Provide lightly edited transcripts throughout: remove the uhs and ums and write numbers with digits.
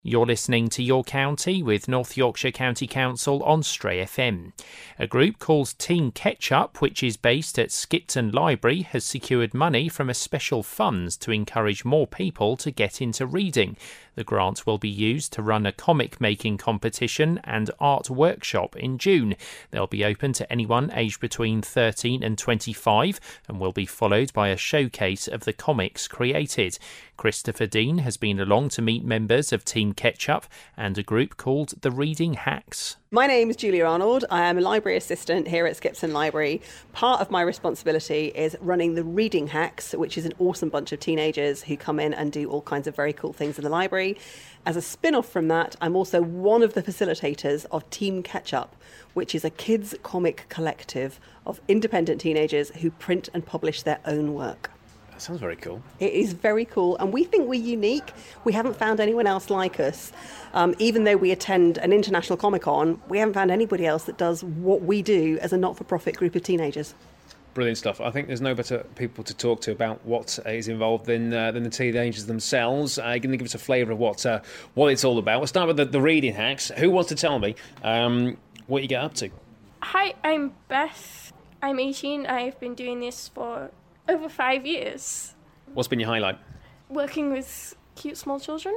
You're listening to Your County with North Yorkshire County Council on Stray FM. A group called Team Ketchup, which is based at Skipton Library, has secured money from a special fund to encourage more people to get into reading. The grant will be used to run a comic-making competition and art workshop in June. They'll be open to anyone aged between 13 and 25 and will be followed by a showcase of the comics created. Christopher Dean has been along to meet members of Team Ketchup and a group called the Reading Hacks. My name is Julia Arnold. I am a library assistant here at Skipton Library. Part of my responsibility is running the Reading Hacks, which is an awesome bunch of teenagers who come in and do all kinds of very cool things in the library. As a spin-off from that, I'm also one of the facilitators of Team Ketchup, which is a kids' comic collective of independent teenagers who print and publish their own work. Sounds very cool. It is very cool, and we think we're unique. We haven't found anyone else like us. Even though we attend an international Comic-Con, we haven't found anybody else that does what we do as a not-for-profit group of teenagers. Brilliant stuff. I think there's no better people to talk to about what is involved than the teenagers themselves. You're going to give us a flavour of what it's all about. We'll start with the Reading Hacks. Who wants to tell me what you get up to? Hi, I'm Beth. I'm 18. I've been doing this for over 5 years. What's been your highlight? Working with cute small children.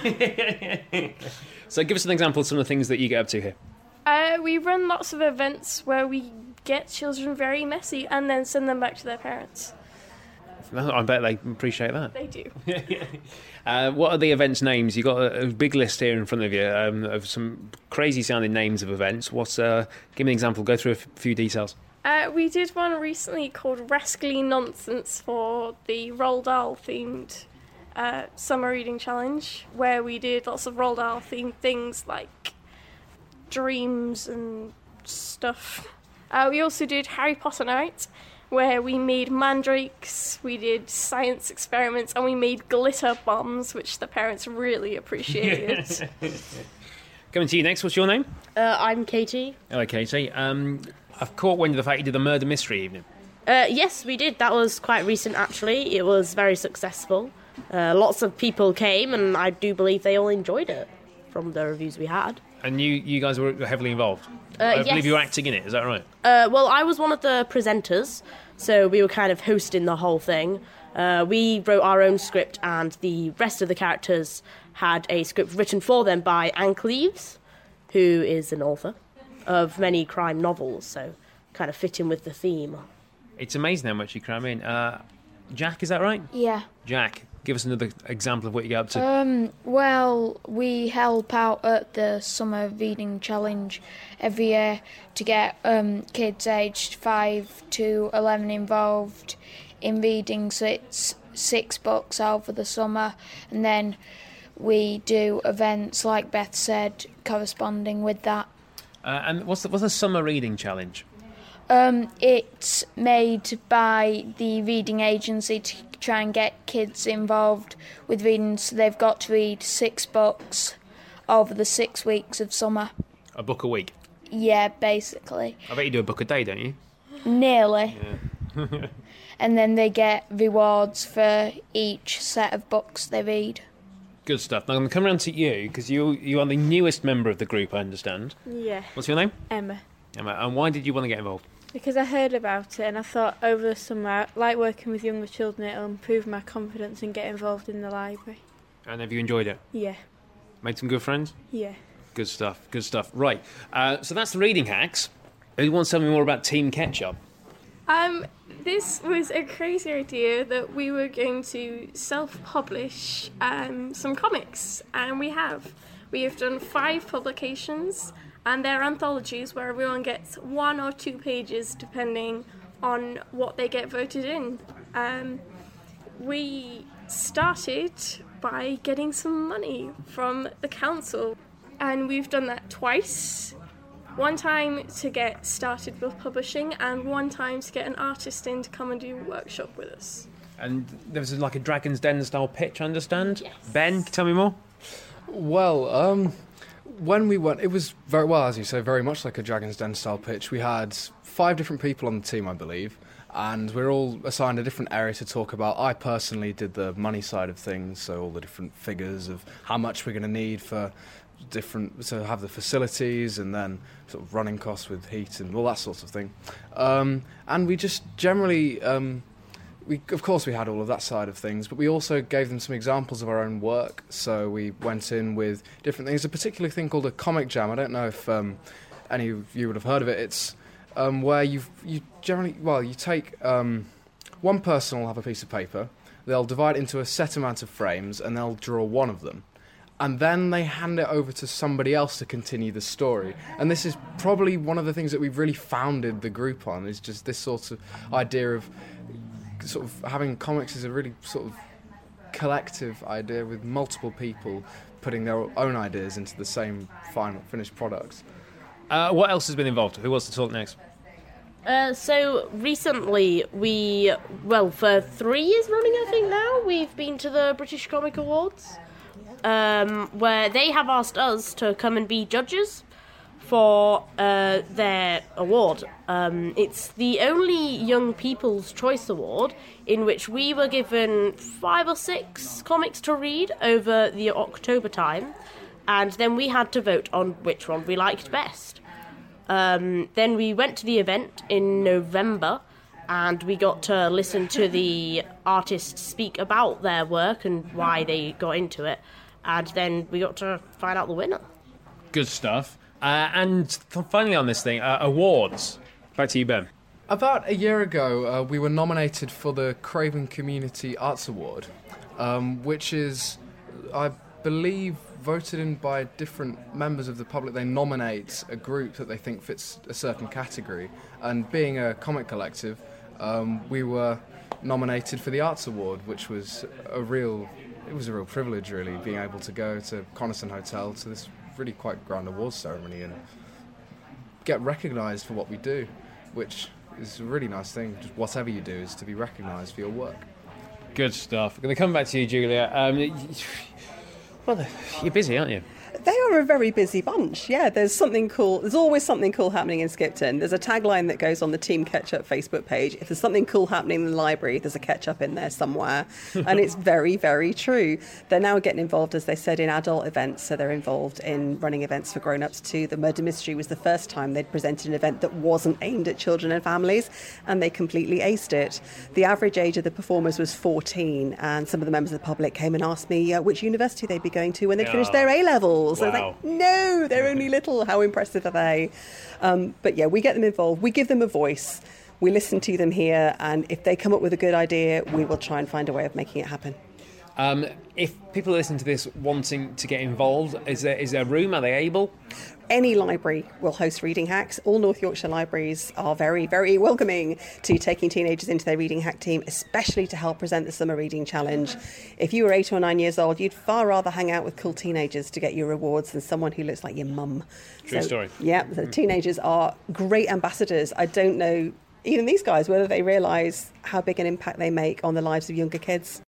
So give us an example of some of the things that you get up to here. We run lots of events where we get children very messy and then send them back to their parents. I bet they appreciate that. They do. What are the events' names? You've got a big list here in front of you of some crazy sounding names of events. Give me an example, go through a few details. We did one recently called Rascally Nonsense for the Roald Dahl themed summer reading challenge, where we did lots of Roald Dahl themed things like dreams and stuff. We also did Harry Potter Night, where we made mandrakes, we did science experiments, and we made glitter bombs, which the parents really appreciated. Coming to you next, what's your name? I'm Katie. Hello, Katie. I've caught wind of the fact you did the murder mystery evening. Yes, we did. That was quite recent, actually. It was very successful. Lots of people came, and I do believe they all enjoyed it from the reviews we had. And you guys were heavily involved? I believe you were acting in it, is that right? Well, I was one of the presenters, so we were kind of hosting the whole thing. We wrote our own script, and the rest of the characters had a script written for them by Anne Cleves, who is an author of many crime novels, so kind of fit in with the theme. It's amazing how much you cram in. Jack, is that right? Yeah. Jack, give us another example of what you get up to. Well, we help out at the Summer Reading Challenge every year to get kids aged 5 to 11 involved in reading, so it's 6 books over the summer, and then we do events, like Beth said, corresponding with that. And what's the Summer Reading Challenge? It's made by the reading agency to try and get kids involved with reading, so they've got to read 6 books over the 6 weeks of summer. A book a week? Yeah, basically. I bet you do a book a day, don't you? Nearly. Yeah. And then they get rewards for each set of books they read. Good stuff. Now I'm going to come around to you, because you are the newest member of the group, I understand. Yeah. What's your name? Emma. Emma. And why did you want to get involved? Because I heard about it and I thought over the summer, I like working with younger children, it'll improve my confidence and get involved in the library. And have you enjoyed it? Yeah. Made some good friends? Yeah. Good stuff, good stuff. Right, so that's the Reading Hacks. Who wants to tell me more about Team Ketchup? This was a crazy idea that we were going to self-publish some comics, and we have. We have done 5 publications, and they're anthologies where everyone gets 1 or 2 pages depending on what they get voted in. We started by getting some money from the council, and we've done that twice. One time to get started with publishing, and one time to get an artist in to come and do a workshop with us. And there was like a Dragon's Den style pitch, I understand? Yes. Ben, can you tell me more? Well, when we went, it was very well, as you say, very much like a Dragon's Den style pitch. We had 5 different people on the team, I believe, and we're all assigned a different area to talk about. I personally did the money side of things, so all the different figures of how much we're going to need for to have the facilities, and then sort of running costs with heat and all that sort of thing. And we just generally, of course we had all of that side of things, but we also gave them some examples of our own work. So we went in with different things. There's a particular thing called a comic jam. I don't know if any of you would have heard of it. It's where you generally, you take one person will have a piece of paper, they'll divide it into a set amount of frames, and they'll draw one of them. And then they hand it over to somebody else to continue the story. And this is probably one of the things that we've really founded the group on, is just this sort of idea of sort of having comics as a really sort of collective idea with multiple people putting their own ideas into the same final finished product. What else has been involved? Who wants to talk next? So recently for 3 years running, I think now, we've been to the British Comic Awards, where they have asked us to come and be judges for their award. It's the only Young People's Choice Award in which we were given 5 or 6 comics to read over the October time, and then we had to vote on which one we liked best. Then we went to the event in November, and we got to listen to the artists speak about their work and why they got into it, and then we got to find out the winner. Good stuff. And finally on this thing, awards. Back to you, Ben. About a year ago, we were nominated for the Craven Community Arts Award, which is, I believe, voted in by different members of the public. They nominate a group that they think fits a certain category. And being a comic collective, we were nominated for the Arts Award, which was a real privilege, really, being able to go to Coniston Hotel to this really quite grand awards ceremony and get recognised for what we do, which is a really nice thing. Just whatever you do is to be recognised for your work. Good stuff. I'm going to come back to you, Julia. Well, you're busy, aren't you? They are a very busy bunch, yeah. There's something cool. There's always something cool happening in Skipton. There's a tagline that goes on the Team Ketchup Facebook page. If there's something cool happening in the library, there's a ketchup in there somewhere. And it's very, very true. They're now getting involved, as they said, in adult events. So they're involved in running events for grown-ups too. The Murder Mystery was the first time they'd presented an event that wasn't aimed at children and families, and they completely aced it. The average age of the performers was 14, and some of the members of the public came and asked me which university they'd be going to when they'd finished their A-levels. Wow. I was like, no, they're only little. How impressive are they? But yeah, we get them involved. We give them a voice. We listen to them here. And if they come up with a good idea, we will try and find a way of making it happen. If people listen to this wanting to get involved, is there room? Are they able? Any library will host reading hacks. All North Yorkshire libraries are very, very welcoming to taking teenagers into their reading hack team, especially to help present the Summer Reading Challenge. If you were 8 or 9 years old, you'd far rather hang out with cool teenagers to get your rewards than someone who looks like your mum. True story. Yeah, the teenagers are great ambassadors. I don't know, even these guys, whether they realise how big an impact they make on the lives of younger kids.